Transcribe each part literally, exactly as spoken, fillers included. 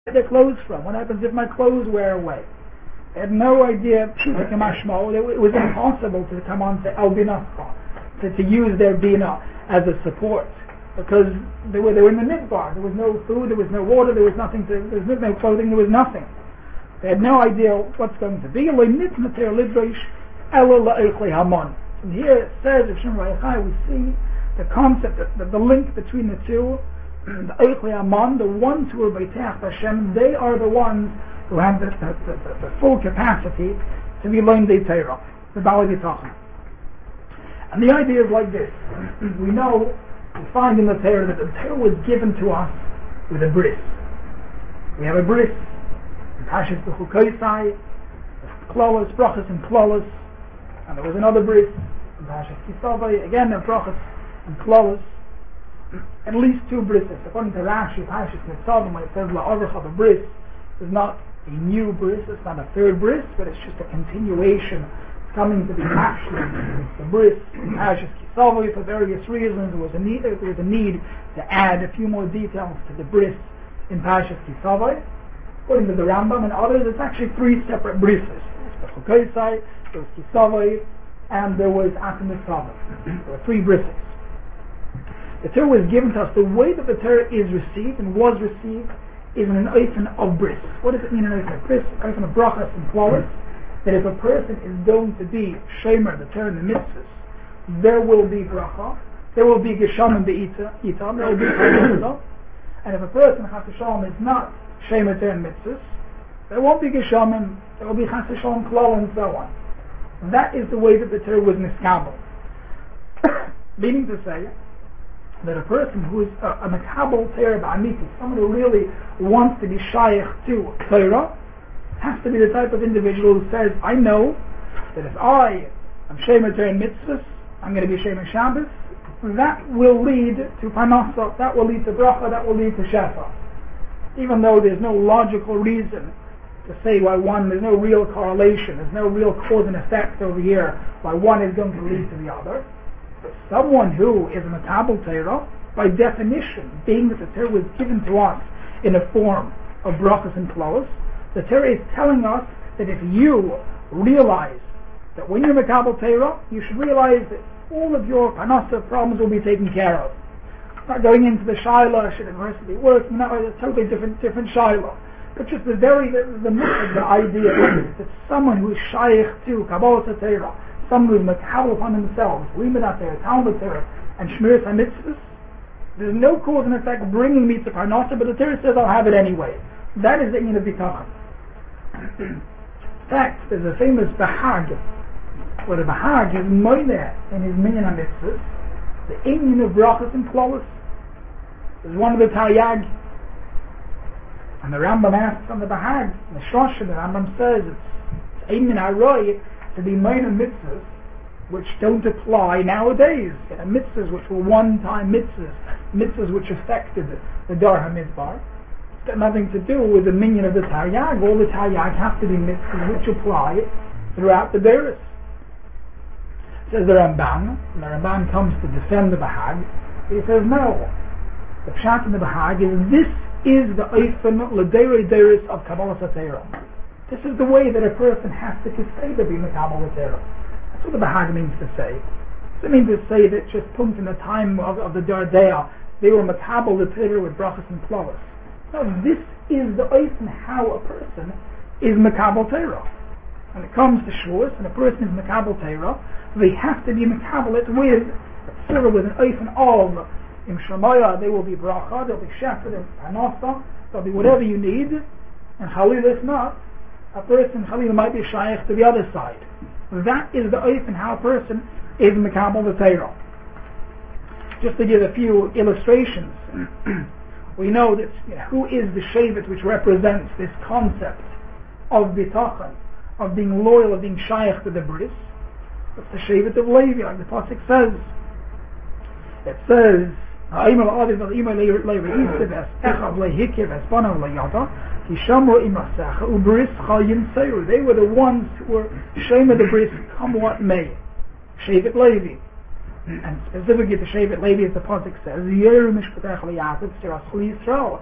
their clothes from? What happens if my clothes wear away? They had no idea, like a mashmo, it was impossible to come on to al binascha, to, to use their bina as a support, because they were, they were in the midbar. There was no food, there was no water, there was nothing to, there was no clothing, there was nothing. They had no idea what's going to be. And here it says, we see the concept, the, the link between the two. The Eichli Amon, the ones who are Beiteach Hashem, they are the ones who have the, the, the, the full capacity to be learned the Torah, the Bali B'tachon. And the idea is like this. We know, we find in the Torah that the Torah was given to us with a bris. We have a bris, Pashas B'chukoisai, Klolos, Brachas and Klolos, and there was another bris, Pashas Kisavai, again a Brachas and Klolos. At least two brises. According to Rashi, Pashas Nitzavim, when it says La'avrach of a bris, is not a new bris, it's not a third bris, but it's just a continuation. It's coming to be actually the bris in Pashas Kisavai for various reasons. There was a need, there was a need to add a few more details to the bris in Pashas Kisavai. According to the Rambam and others, it's actually three separate brises. There was Bechukoisai, there was Kisavai, and there was Atam Nitzavim. There were three brises. The Torah was given to us. The way that the Torah is received and was received is in an oifen of bris. What does it mean in an oifen of bris? An oifen of brachas and klolos. That if a person is going to be shomer, the Torah and the mitzvahs, there will be bracha, there will be geshamim be'itam, there will be mitzvah. And if a person, chas v'shalom, is not shomer Torah and mitzvahs, there won't be geshamim, there will be chas v'shalom klal and so on. That is the way that the Torah was niskabel. Meaning to say that a person who is a, a makabel Torah ba'amiti, someone who really wants to be shaykh to Torah, has to be the type of individual who says, I know that if I am shemer Torah and mitzvahs, I'm going to be shemer Shabbos, that will lead to parnasa, that will lead to bracha, that will lead to shefa. Even though there's no logical reason to say why one, there's no real correlation, there's no real cause and effect over here, why one is going to lead to the other. Someone who is a makabel Torah, by definition, being that the Torah was given to us in a form of brachas and klolos, the Torah is telling us that if you realize that when you're makabel Torah, you should realize that all of your parnasa problems will be taken care of. Not going into the shaila, should university work, not a totally different different shaila, but just the very the, the, the idea that someone who is shaykh to kabbalah Torah, someone who is makabel upon themselves, limudat Torah, Talmud Torah, and shmiras hamitzvahs, there's no cause and effect bringing me to parnasa, but the Torah says I'll have it anyway. That is the inyan of bitachon. In fact, there's a famous Bahag, where the Bahag is moileh in his minyan hamitzvahs, the inyan of brachas and klolos. There's one of the Taryag, and the Rambam asks on the Bahag, the Shosh, the Rambam says it's inyan haroy to be minor mitzvahs which don't apply nowadays. You know, mitzvahs which were one-time mitzvahs, mitzvahs which affected the Dar HaMidbar. It's got nothing to do with the minyan of the Taryag. All the Taryag have to be mitzvahs which apply throughout the Beres. Says the Ramban, and the Ramban comes to defend the Bahag. He says no. The pshat in the Bahag is this is the oifen l'derei deris of Kabbalah Torah. This is the way that a person has to say to be makabel Torah. That's what the Bahag means to say. It doesn't mean to say that just punkt in the time of, of the Dardea they were makabel Torah with brachas and klolos. No, this is the oifen how a person is makabel Torah. When it comes to Shavuos, and a person is makabel Torah, they have to be makabel it with Torah with an oifen of Im Shemaya, they will be bracha, they'll be shepherd and parnasa, they'll be whatever you need, and Khalil if not, a person Khalil might be shaykh to the other side. That is the oifen how a person is makabel the Torah. Just to give a few illustrations, we know that you know, who is the shevet which represents this concept of bitachon, of being loyal, of being shaykh to the bris. It's the shevet of Levi, like the pasuk says. It says, they were the ones who were shemer the bris, come what may. Shevet Levi. And specifically the Shevet Levi, as the pasuk says,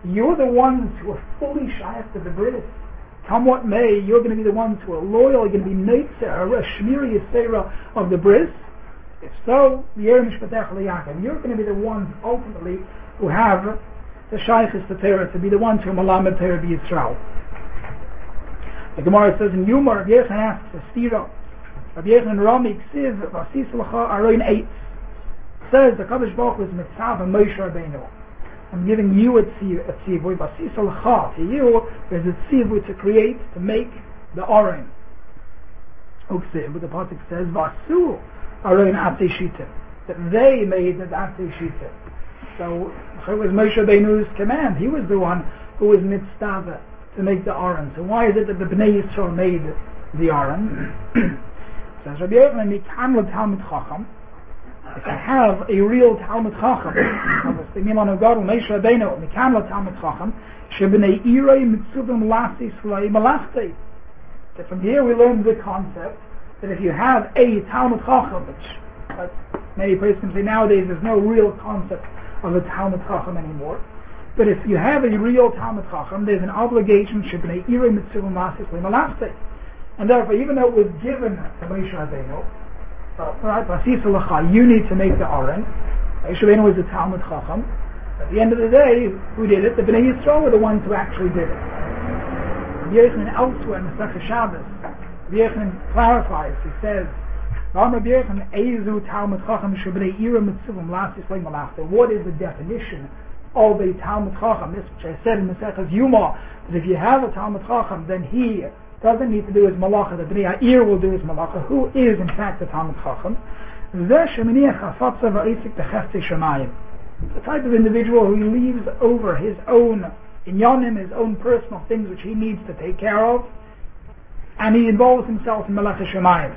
You're the ones who are fully shaykh to the bris. Come what may, you're going to be the ones who are loyal, you're going to be neitzer, a shmiri yisera of the bris. If so, you're going to be the ones ultimately who have the shaykhis to Torah, to be the ones who are malamed Torah b'Yisrael. The Gemara says in Yuma, Rabbi Yechon asks a stira. Rabbi Yechon Rami ksiv v'asis l'cha aroin eight. Says the Kadosh Baruch Hu is mitzav and Moshe Rabbeinu. I'm giving you a tzivui, v'asis l'cha, to you there's a tzivui to create, to make the aron. Uksiv, but the pasuk says v'asu aroin atei shitim, that they made the atei shitim. So it was Moshe Rabbeinu's command. He was the one who was mitzvah to make the aron. So why is it that the Bnei Yisrael made the aron? Says Rabbi Yochanan, "Mikan l'Talmid Chacham." If I have a real Talmid Chacham, obviously Milan Gadol Moshe Rabbeinu, Mikan l'Talmid Chacham, shebnei irei mitzuvim lasis l'ay malachtei. That from here we learn the concept that if you have a Talmid Chacham, which uh, many persons say nowadays there's no real concept of a Talmid Chacham anymore. But if you have a real Talmid Chacham, there's an obligation, shebnei irei mitzuvim lasis l'ay malachtei. And therefore, even though it was given to Moshe Rabbeinu, uh, right, you need to make the aron. Moshe Rabbeinu was a Talmid Chacham. At the end of the day, who did it? The Bnei Yisrael were the ones who actually did it. Rabbi Yochanan elsewhere in the Masechah Shabbos, Rabbi Yochanan clarifies. He says, "Rabbi Yochanan, Eizu Talmid Chacham shebnei irei mitzuvim lasis l'ay malachtei." What is the definition of a Talmid Chacham? This, which I said in the Masechah Yuma, that if you have a Talmid Chacham, then he doesn't need to do his malacha. The Bnei Ha'ir will do his malacha, who is in fact the Talmid Chacham. The type of individual who leaves over his own inyanim, his own personal things which he needs to take care of, and he involves himself in Melech Shemayim.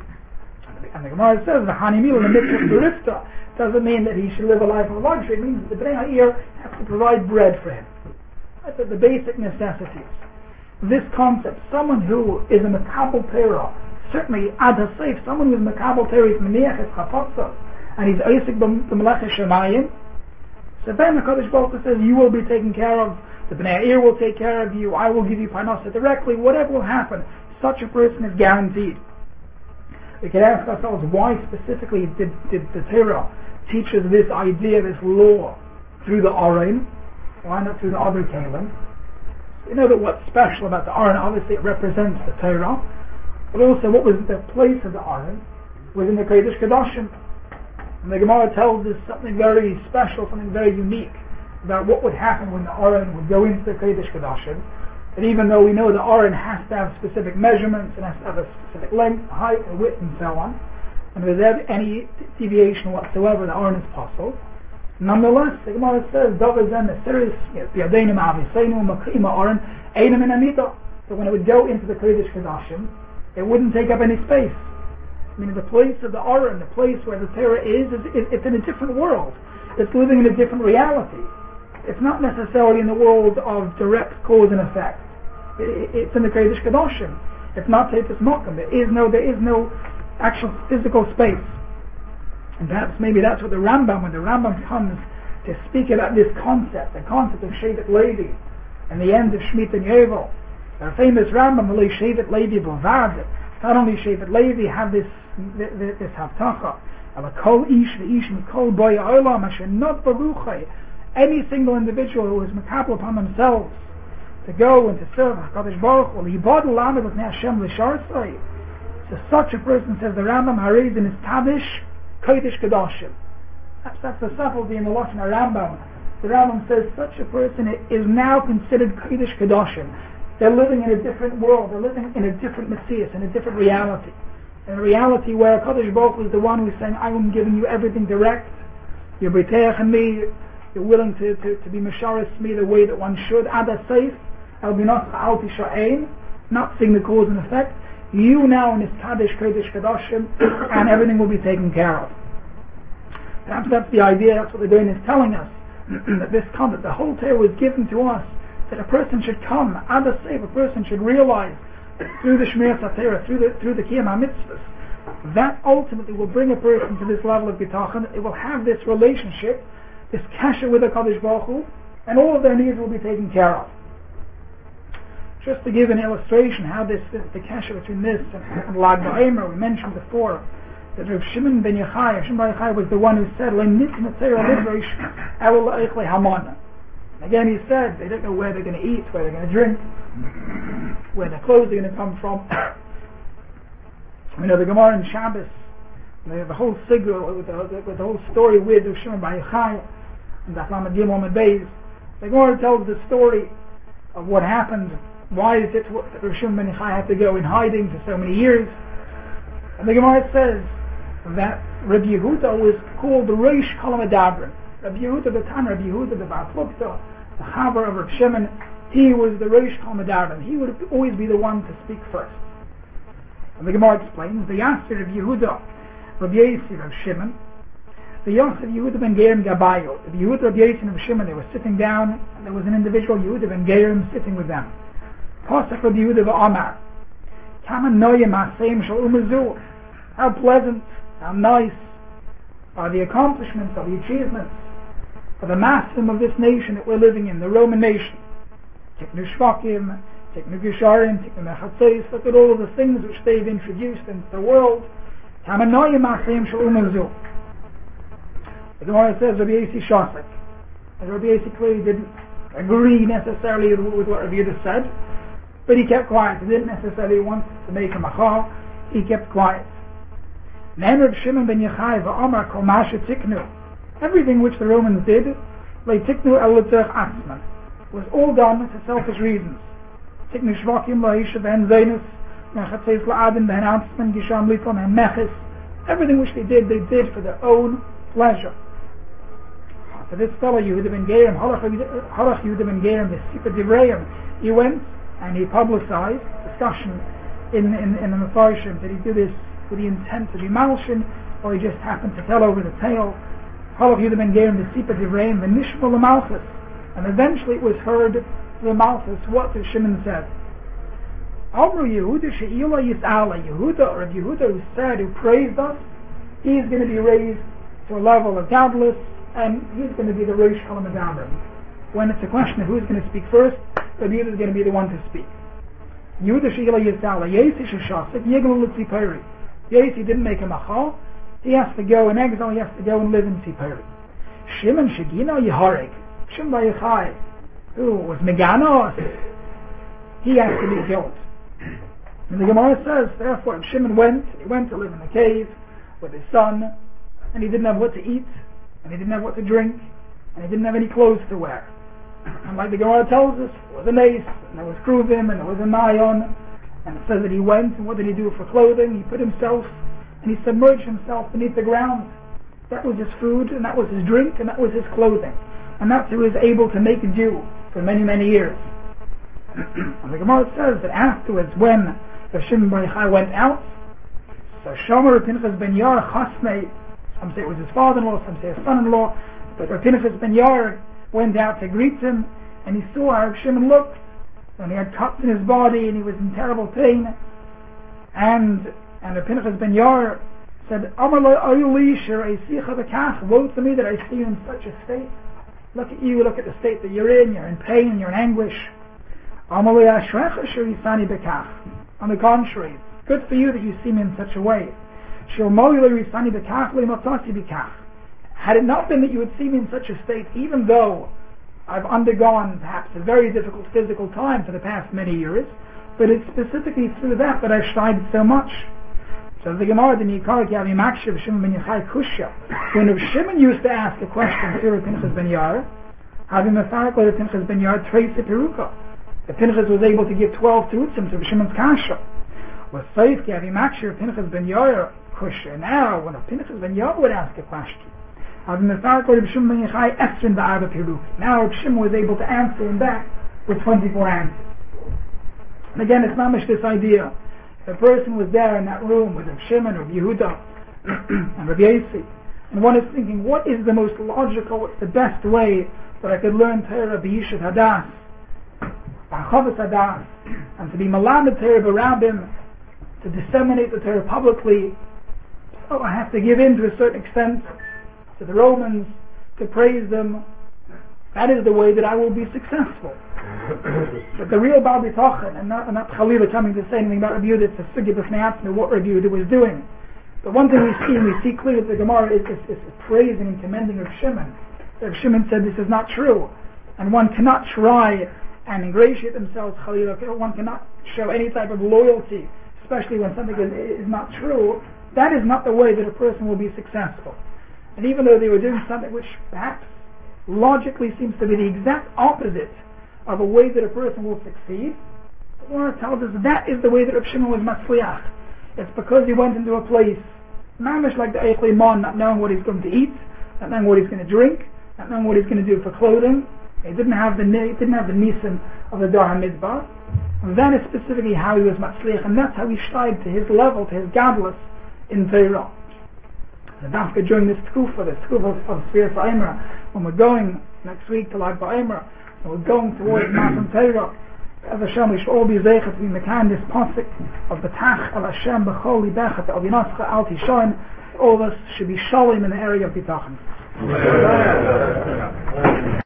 And the Gemara says, the Hanimil, the mitzvah barifta, doesn't mean that he should live a life of luxury. It means that the Bnei Ha'ir have to provide bread for him. That's the basic necessities. This concept, someone who is a Makabel Torah, certainly ad hasayf, someone who is Makabel Torah, is Meniach, is Chapatzah, and he's Eisik b'Melech Shemayim, so then the Kadosh Baruch Hu says, you will be taken care of, the Bnei Ha'ir will take care of you, I will give you parnasa directly, whatever will happen, such a person is guaranteed. We can ask ourselves, why specifically did, did the Torah teach us this idea, this law, through the Aron? Why not through the other Kalim? You know that what's special about the Aron, obviously it represents the Torah, but also what was the place of the Aron was in the Kodesh Kodashim. And the Gemara tells us something very special, something very unique about what would happen when the Aron would go into the Kodesh Kodashim. And even though we know the Aron has to have specific measurements and has to have a specific length, height, and width, and so on, and if there's any deviation whatsoever, the Aron is possible. Nonetheless, the Gemara says, "Davazem Esiris Biadenim Aviseinu Makrima Aron Einam in Amida." So when it would go into the Kodesh Kodashim, it wouldn't take up any space. I mean, the place of the Aron, the place where the Torah is, is, is, it's in a different world. It's living in a different reality. It's not necessarily in the world of direct cause and effect. It, it's in the Kodesh Kodashim. It's not Tefes Mokum. There is no, there is no actual physical space. And perhaps maybe that's what the Rambam, when the Rambam comes to speak about this concept, the concept of Shevet Levi, and the end of Shemitah and Yovel. The famous Rambam, the Shevet Levi Bovad, not only Shevet Levi have this this, this Havtacha, but Kol Ish v'Ish Kol Boy Olam Asher Not Baruchai, any single individual who is makabel upon themselves to go and to serve HaKadosh Baruch Hu, Yibad Lamed L'Fnei Hashem L'Sharsai. So such a person, says the Rambam, Hariz in his Tavish Kodesh Kodashim. That's, that's the subtlety in the Lashon Rambam. The Rambam says such a person is now considered Kodesh Kodashim. They're living in a different world. They're living in a different Messias, in a different reality. In a reality where Kodesh Baruch Hu is the one who's saying, I am giving you everything direct. You're B'teach and me. You're willing to, to, to be Masharis me the way that one should. Ada Seif. Al Binascha Al Tisha'ein. Not seeing the cause and effect. You now in this Kadesh, Kodesh, Kodashim, and everything will be taken care of. Perhaps that's the idea, that's what the Doin is telling us, that this concept, the whole Torah was given to us, that a person should come, and a safe, a person should realize that through the Shmiras HaTorah, through the, through the Kiyam HaMitzvahs, that ultimately will bring a person to this level of Bitachon, it will have this relationship, this kasha with the Kadosh Baruch Hu, and all of their needs will be taken care of. Just to give an illustration how this, this the kasha between this and, and Lag BaOmer, we mentioned before that Rav Shimon ben Yochai, Shimon ben Yochai was the one who said, again he said, they don't know where they're going to eat, where they're going to drink, where their clothes are going to come from. You know, the Gemara in Shabbos, they have the whole sigil with the, with the whole story with Rav Shimon ben Yochai, and the Lamed Gimel and Beis. The Gemara tells the story of what happened. Why is it that Rav Shimon ben Yochai had to go in hiding for so many years? And the Gemara says that Rabbi Yehuda was called the Reish Kol HaMedabrim. Rabbi Yehuda the Tan, Rabbi Yehuda the Bar Plukta, the Chaver of Rav Shimon, he was the Reish Kol HaMedabrim. He would always be the one to speak first. And the Gemara explains, the Yasser of Yehuda, Rabbi Yossi Rav Shimon, the Yosef Yehuda ben Gerim Gabayo, the Yehuda Rabbi Yossi and Rav Shimon, they were sitting down, and there was an individual Yehuda ben Gerim sitting with them. Pasach Rabbi Yehuda v'Amar, Kama noyim ha'seim shel umazu. How pleasant, how nice are the accomplishments, of the achievements of the massim of this nation that we're living in, the Roman nation. Tiknu Shvakim, Tiknu Gisharim, Tiknu Mechatzes. Look at all of the things which they've introduced into the world. Kama noyim ha'seim shel umazu. The Gemara says Rabbi Yossi Shosek. And Rabbi Yossi clearly didn't agree necessarily with what Rabbi Yehuda said, but he kept quiet. He didn't necessarily want to make a machal. He kept quiet. Then Rav Shimon ben Yochai v'Amar kol ma shetiknu. Everything which the Romans did, leitiknu el l'tzorech atzman, was all done for selfish reasons. Tiknu shvakim la'isha ben zaynus, mechatzes la'adin ben atzman, gisham litom ben meches. Everything which they did, they did for their own pleasure. So this fellow Yehuda ben Gerim, Halach Yehuda ben Gerim, the Sipah Divrayim, he went and he publicized discussion in, in, in the Mefarshim. Did he do this with the intent to be malshin, or he just happened to tell over the tale? Halach Yehuda ben Gerim, the Sipah Divrayim, the Nishma l'Malchus, and eventually it was heard to the Malchus what the Shimon said. Amru Yehuda she'ila yis'ala, Yehuda, or Yehuda who said, who praised us, he is going to be raised to a level of godless, and he's going to be the Reish Kol HaMedabrim. When it's a question of who's going to speak first, Rabbi Yehuda is going to be the one to speak. Yehuda she'ila yis'ala, Yossi sheshasik, yiglu l'tziperi. Yossi didn't make a machal. He has to go in exile, he has to go and live in Tziperi. Shimon shegino yiharig, Shimon bar Yochai, who was Meganos, he has to be killed. And the Gemara says, therefore, Shimon went, he went to live in a cave with his son, and he didn't have what to eat, and he didn't have what to drink, and he didn't have any clothes to wear. And like the Gemara tells us, there was an ace, and there was kruvim, and there was a mayon, and it says that he went, and what did he do for clothing? He put himself, and he submerged himself beneath the ground. That was his food, and that was his drink, and that was his clothing. And that's who he was able to make do for many, many years. And the Gemara says that afterwards, when the Shimon bar Yochai went out, so Shomer Pinchas ben Yair Chasnei, some say it was his father-in-law, some say his son-in-law, but Pinchas ben Yair went out to greet him, and he saw how Shimon looked, and he had cuts in his body, and he was in terrible pain. And and Pinchas ben Yair said, Amar lo ayuli shiraysicha b'kach, woe to me that I see you in such a state. Look at you, look at the state that you're in, you're in pain, you're in anguish. Amar lo yashrecha shirisani b'kach. On the contrary, good for you that you see me in such a way. Had it not been that you would see me in such a state, even though I've undergone perhaps a very difficult physical time for the past many years, but it's specifically through that that I've strived so much. So the Gemara, the Nikar Yavi Makshav Shimon ben Yochai Kushya, when Rav Shimon used to ask a question to Rav Pinchas ben Yair, having a farakle Rav Pinchas ben Yair trace a peruka, the Pinchas was able to give twelve terutzim to Rav Shimon's kasha. Was Seif Yavi Makshav Pinchas ben Yair Kushya. Now, when a Pinchas ben Yair would ask a question, having a farakle Rav Shimon ben Yochai Esrin ba'arba peruka. Now Rav Shimon was able to answer him back with twenty-four answers. And again, it's not much this idea. If a person was there in that room with Rav Shimon, Rav Yehuda, and Rav Yossi, and one is thinking, what is the most logical, what's the best way that I could learn Torah b'yishuv hadas, b'chavas hadas, and to be malamed Torah b'rabim, to disseminate the Torah publicly, so I have to give in to a certain extent to the Romans, to praise them, that is the way that I will be successful. But the real Baal B'tochen, and not, and not Chalila coming to say anything about Rabbi Yehuda, it's a sugi b'fnei atzma, what Rabbi Yehuda was doing. But one thing we see, and we see clearly that the Gemara is, is, is praising and commending Rav Shimon. Rav Shimon said this is not true, and one cannot try and ingratiate themselves, Chalila, one cannot show any type of loyalty, especially when something is, is not true. That is not the way that a person will be successful. And even though they were doing something which perhaps logically seems to be the exact opposite of a way that a person will succeed, the Gemara tells us that is the way that Rav Shimon was matzliach. It's because he went into a place, mamish like the Eichlei Mon, not knowing what he's going to eat, not knowing what he's going to drink, not knowing what he's going to do for clothing. He didn't have the he didn't have the nisim of the Dar HaMidbar. And that is specifically how he was matzliach, and that's how he strived to his level, to his gadlus in Torah. And after during this tkufa, this tkufa of Sfiras HaEmra, when we're going next week to Lag BaOmer, and we're going towards Matan Torah, as Hashem, we should all be zeichet to be mekan this pasuk of the Tach al Hashem b'chol libecha the Avinascha al Tisharim. All of us should be shalom in the area of Bitachon.